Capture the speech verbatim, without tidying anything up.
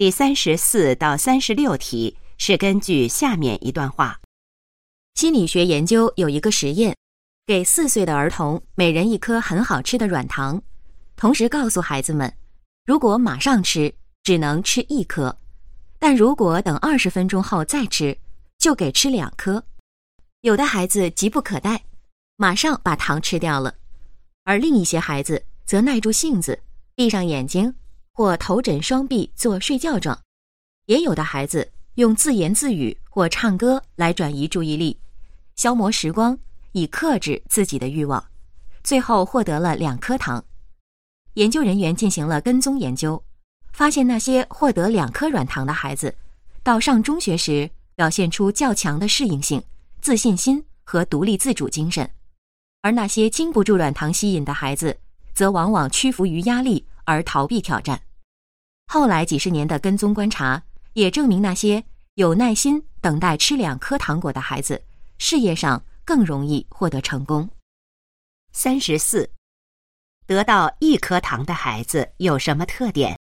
第三十四到三十六题是根据下面一段话。 心理学研究有一个实验，给四岁的儿童每人一颗很好吃的软糖，同时告诉孩子们，如果马上吃，只能吃一颗，但如果等二十分钟后再吃，就给吃两颗。有的孩子急不可待，马上把糖吃掉了，而另一些孩子则耐住性子，闭上眼睛或头枕双臂做睡觉状。也有的孩子用自言自语或唱歌来转移注意力，消磨时光，以克制自己的欲望，最后获得了两颗糖。研究人员进行了跟踪研究，发现那些获得两颗软糖的孩子，到上中学时表现出较强的适应性、自信心和独立自主精神，而那些经不住软糖吸引的孩子，则往往屈服于压力而逃避挑战。后来几十年的跟踪观察也证明，那些有耐心等待吃两颗糖果的孩子，事业上更容易获得成功。 三十四，得到一颗糖的孩子有什么特点？